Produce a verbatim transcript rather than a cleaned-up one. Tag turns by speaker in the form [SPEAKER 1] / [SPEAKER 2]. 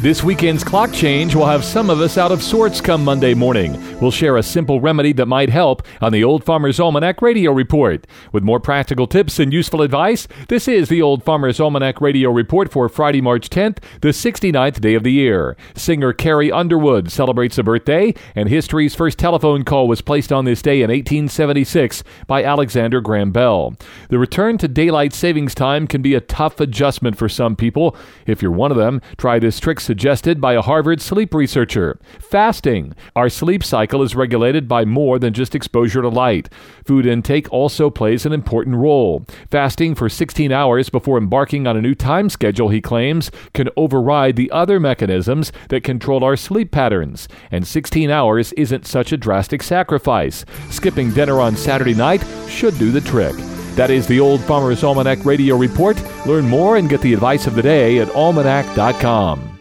[SPEAKER 1] This weekend's clock change will have some of us out of sorts come Monday morning. We'll share a simple remedy that might help on the Old Farmer's Almanac Radio Report. With more practical tips and useful advice, this is the Old Farmer's Almanac Radio Report for Friday, March tenth, the sixty-ninth day of the year. Singer Carrie Underwood celebrates a birthday, and history's first telephone call was placed on this day in eighteen seventy-six by Alexander Graham Bell. The return to daylight savings time can be a tough adjustment for some people. If you're one of them, try this trick suggested by a Harvard sleep researcher. Fasting. Our sleep cycle is regulated by more than just exposure to light. Food intake also plays an important role. Fasting for sixteen hours before embarking on a new time schedule, he claims, can override the other mechanisms that control our sleep patterns. And sixteen hours isn't such a drastic sacrifice. Skipping dinner on Saturday night should do the trick. That is the Old Farmer's Almanac Radio Report. Learn more and get the advice of the day at almanac dot com.